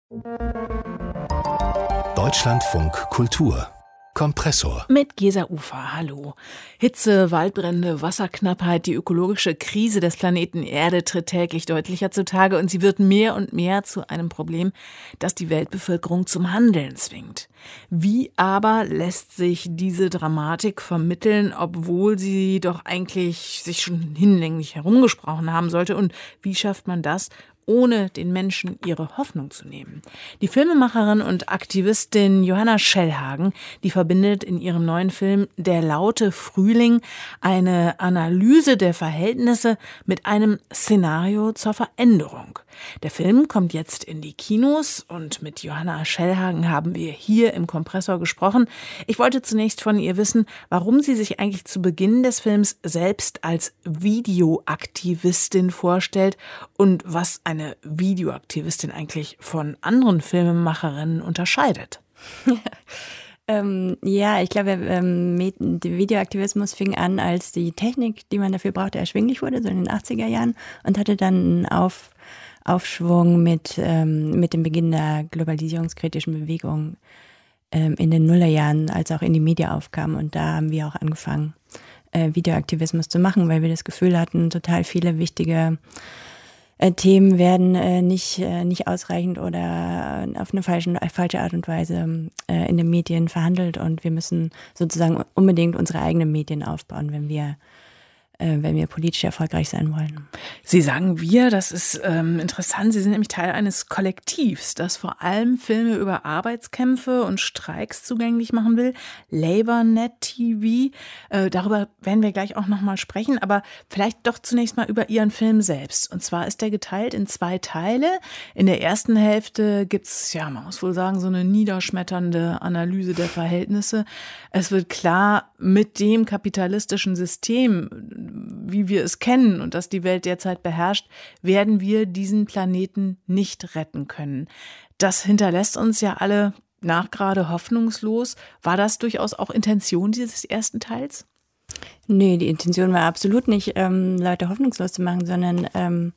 Deutschlandfunk Kultur Kompressor. Mit Gesa Ufer, hallo. Hitze, Waldbrände, Wasserknappheit, die ökologische Krise des Planeten Erde tritt täglich deutlicher zutage und sie wird mehr und mehr zu einem Problem, das die Weltbevölkerung zum Handeln zwingt. Wie aber lässt sich diese Dramatik vermitteln, obwohl sie doch eigentlich sich schon hinlänglich herumgesprochen haben sollte? Und wie schafft man das, ohne den Menschen ihre Hoffnung zu nehmen? Die Filmemacherin und Aktivistin Johanna Schellhagen, die verbindet in ihrem neuen Film Der laute Frühling eine Analyse der Verhältnisse mit einem Szenario zur Veränderung. Der Film kommt jetzt in die Kinos und mit Johanna Schellhagen haben wir hier im Kompressor gesprochen. Ich wollte zunächst von ihr wissen, warum sie sich eigentlich zu Beginn des Films selbst als Videoaktivistin vorstellt und was eine Videoaktivistin eigentlich von anderen Filmemacherinnen unterscheidet. Ich glaube, der Videoaktivismus fing an, als die Technik, die man dafür brauchte, erschwinglich wurde, so in den 80er Jahren und hatte dann einen Aufschwung mit dem Beginn der globalisierungskritischen Bewegung in den Nullerjahren, als auch in die Medien aufkam. Und da haben wir auch angefangen, Videoaktivismus zu machen, weil wir das Gefühl hatten, total viele wichtige Themen werden nicht ausreichend oder auf eine falsche Art und Weise in den Medien verhandelt und wir müssen sozusagen unbedingt unsere eigenen Medien aufbauen, wenn wir politisch erfolgreich sein wollen. Sie sagen wir, das ist interessant, Sie sind nämlich Teil eines Kollektivs, das vor allem Filme über Arbeitskämpfe und Streiks zugänglich machen will, LabourNet TV. Darüber werden wir gleich auch nochmal sprechen, aber vielleicht doch zunächst mal über Ihren Film selbst. Und zwar ist der geteilt in 2 Teile. In der ersten Hälfte gibt's, ja, man muss wohl sagen, so eine niederschmetternde Analyse der Verhältnisse. Es wird klar, mit dem kapitalistischen System, wie wir es kennen und das die Welt derzeit beherrscht, werden wir diesen Planeten nicht retten können. Das hinterlässt uns ja alle nachgerade hoffnungslos. War das durchaus auch Intention dieses ersten Teils? Nee, die Intention war absolut nicht, Leute hoffnungslos zu machen, sondern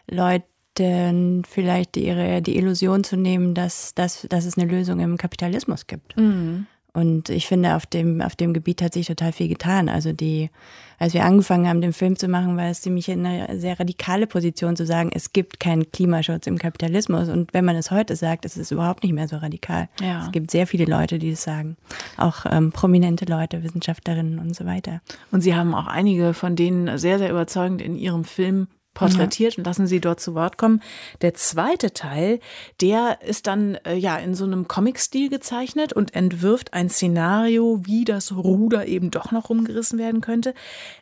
Leuten vielleicht die Illusion zu nehmen, dass es eine Lösung im Kapitalismus gibt. Mhm. Und ich finde, auf dem Gebiet hat sich total viel getan. Also als wir angefangen haben, den Film zu machen, war es ziemlich eine sehr radikale Position zu sagen, es gibt keinen Klimaschutz im Kapitalismus. Und wenn man es heute sagt, ist es überhaupt nicht mehr so radikal. Ja. Es gibt sehr viele Leute, die das sagen. Auch prominente Leute, Wissenschaftlerinnen und so weiter. Und Sie haben auch einige von denen sehr, sehr überzeugend in Ihrem Film porträtiert und lassen Sie dort zu Wort kommen. Der zweite Teil, der ist dann in so einem Comic-Stil gezeichnet und entwirft ein Szenario, wie das Ruder eben doch noch rumgerissen werden könnte.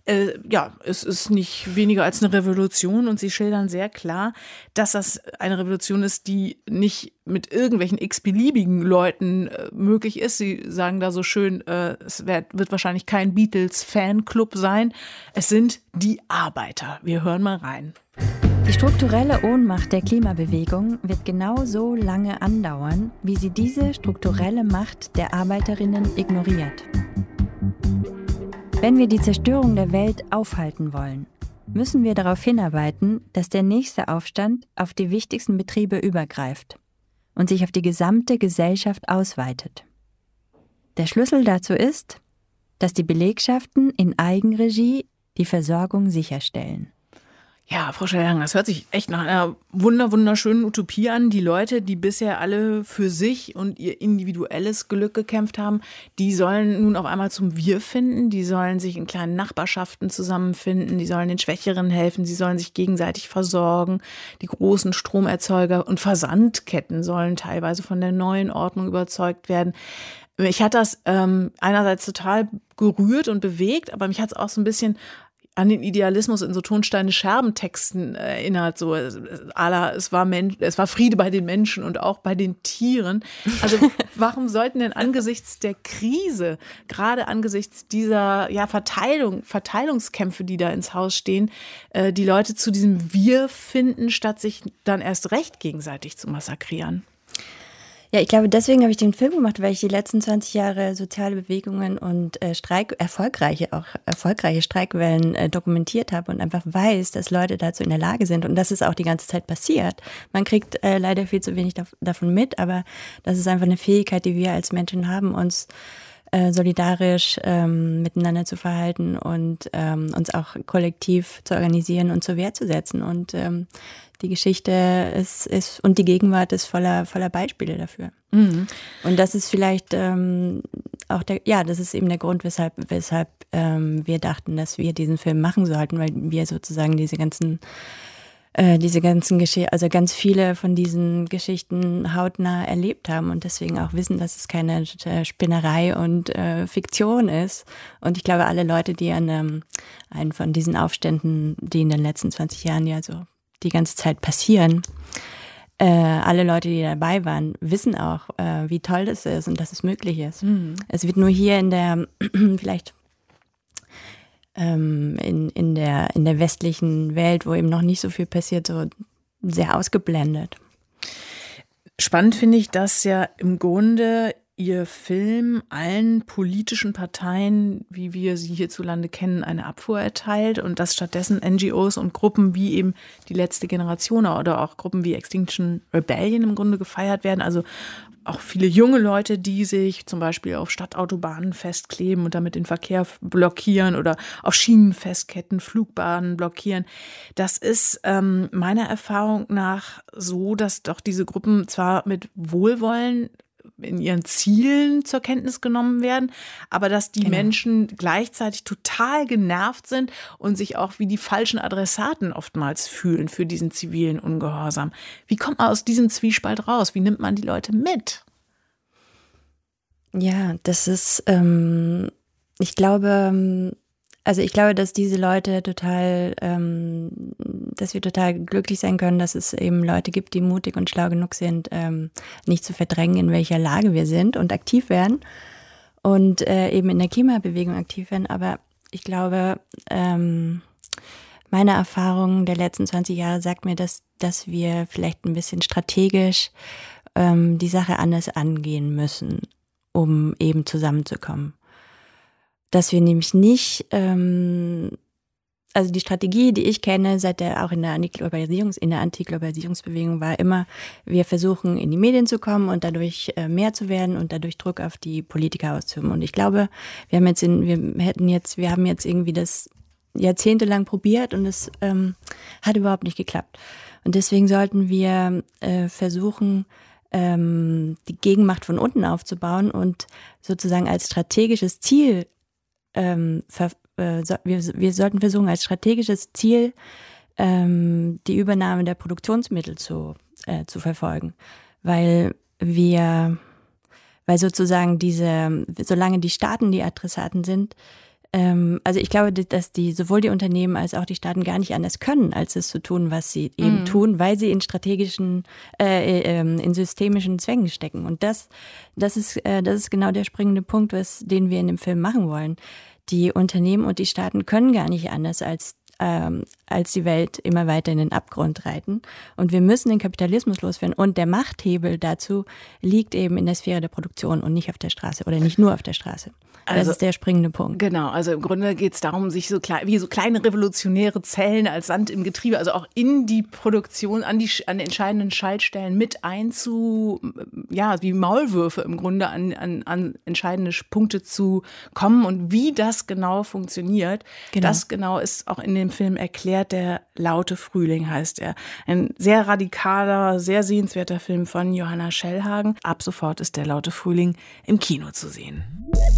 Es ist nicht weniger als eine Revolution und Sie schildern sehr klar, dass das eine Revolution ist, die nicht mit irgendwelchen x-beliebigen Leuten möglich ist. Sie sagen da so schön, es wird wahrscheinlich kein Beatles-Fanclub sein. Es sind die Arbeiter. Wir hören mal rein. Die strukturelle Ohnmacht der Klimabewegung wird genau so lange andauern, wie sie diese strukturelle Macht der Arbeiterinnen ignoriert. Wenn wir die Zerstörung der Welt aufhalten wollen, müssen wir darauf hinarbeiten, dass der nächste Aufstand auf die wichtigsten Betriebe übergreift und sich auf die gesamte Gesellschaft ausweitet. Der Schlüssel dazu ist, dass die Belegschaften in Eigenregie die Versorgung sicherstellen. Ja, Frau Schellhagen, das hört sich echt nach einer wunderschönen Utopie an. Die Leute, die bisher alle für sich und ihr individuelles Glück gekämpft haben, die sollen nun auf einmal zum Wir finden. Die sollen sich in kleinen Nachbarschaften zusammenfinden. Die sollen den Schwächeren helfen. Sie sollen sich gegenseitig versorgen. Die großen Stromerzeuger und Versandketten sollen teilweise von der neuen Ordnung überzeugt werden. Mich hat das einerseits total gerührt und bewegt, aber mich hat es auch so ein bisschen an den Idealismus in so Tonsteine-Scherben-Texten erinnert, so es war Friede bei den Menschen und auch bei den Tieren. Also warum sollten denn angesichts der Krise, gerade angesichts dieser Verteilungskämpfe, die da ins Haus stehen, die Leute zu diesem Wir finden, statt sich dann erst recht gegenseitig zu massakrieren? Ja, ich glaube, deswegen habe ich den Film gemacht, weil ich die letzten 20 Jahre soziale Bewegungen und erfolgreiche Streikwellen dokumentiert habe und einfach weiß, dass Leute dazu in der Lage sind und dass es auch die ganze Zeit passiert. Man kriegt leider viel zu wenig davon mit, aber das ist einfach eine Fähigkeit, die wir als Menschen haben, uns solidarisch miteinander zu verhalten und uns auch kollektiv zu organisieren und zur Wehr zu setzen. Und die Geschichte ist und die Gegenwart ist voller Beispiele dafür. Mhm. Und das ist vielleicht auch das ist eben der Grund, weshalb wir dachten, dass wir diesen Film machen sollten, weil wir sozusagen diese ganzen Geschichten, also ganz viele von diesen Geschichten hautnah erlebt haben und deswegen auch wissen, dass es keine Spinnerei und Fiktion ist. Und ich glaube, alle Leute, die an einen von diesen Aufständen, die in den letzten 20 Jahren ja so die ganze Zeit passieren, alle Leute, die dabei waren, wissen auch, wie toll das ist und dass es möglich ist. Mhm. Es wird nur hier in der vielleicht in der westlichen Welt, wo eben noch nicht so viel passiert, so sehr ausgeblendet. Spannend finde ich, dass ja im Grunde Ihr Film allen politischen Parteien, wie wir sie hierzulande kennen, eine Abfuhr erteilt und dass stattdessen NGOs und Gruppen wie eben die letzte Generation oder auch Gruppen wie Extinction Rebellion im Grunde gefeiert werden, also auch viele junge Leute, die sich zum Beispiel auf Stadtautobahnen festkleben und damit den Verkehr blockieren oder auf Schienen festketten, Flugbahnen blockieren. Das ist meiner Erfahrung nach so, dass doch diese Gruppen zwar mit Wohlwollen in ihren Zielen zur Kenntnis genommen werden, aber dass die Menschen gleichzeitig total genervt sind und sich auch wie die falschen Adressaten oftmals fühlen für diesen zivilen Ungehorsam. Wie kommt man aus diesem Zwiespalt raus? Wie nimmt man die Leute mit? Ja, das ist, ich glaube, dass diese Leute dass wir total glücklich sein können, dass es eben Leute gibt, die mutig und schlau genug sind, nicht zu verdrängen, in welcher Lage wir sind und aktiv werden und eben in der Klimabewegung aktiv werden. Aber ich glaube, meine Erfahrung der letzten 20 Jahre sagt mir, dass wir vielleicht ein bisschen strategisch die Sache anders angehen müssen, um eben zusammenzukommen. Dass wir nämlich nicht, also die Strategie, die ich kenne, auch in der Antiglobalisierungsbewegung war immer, wir versuchen in die Medien zu kommen und dadurch mehr zu werden und dadurch Druck auf die Politiker auszuüben. Und ich glaube, wir haben jetzt irgendwie das jahrzehntelang probiert und es hat überhaupt nicht geklappt. Und deswegen sollten wir versuchen, die Gegenmacht von unten aufzubauen und sozusagen als strategisches Ziel wir sollten versuchen, als strategisches Ziel die Übernahme der Produktionsmittel zu verfolgen, weil sozusagen solange die Staaten die Adressaten sind, also ich glaube, dass sowohl die Unternehmen als auch die Staaten gar nicht anders können, als es zu tun, was sie eben tun, weil sie in systemischen Zwängen stecken. Und das ist genau der springende Punkt, den wir in dem Film machen wollen. Die Unternehmen und die Staaten können gar nicht anders, als die Welt immer weiter in den Abgrund reiten. Und wir müssen den Kapitalismus loswerden. Und der Machthebel dazu liegt eben in der Sphäre der Produktion und nicht auf der Straße oder nicht nur auf der Straße. Das ist der springende Punkt. Genau, also im Grunde geht es darum, sich so kleine revolutionäre Zellen als Sand im Getriebe, also auch in die Produktion, an entscheidenden Schaltstellen mit wie Maulwürfe im Grunde an entscheidende Punkte zu kommen und wie das genau funktioniert. Genau. Das genau ist auch in dem Film erklärt. Der Laute Frühling heißt er. Ein sehr radikaler, sehr sehenswerter Film von Johanna Schellhagen. Ab sofort ist der Laute Frühling im Kino zu sehen.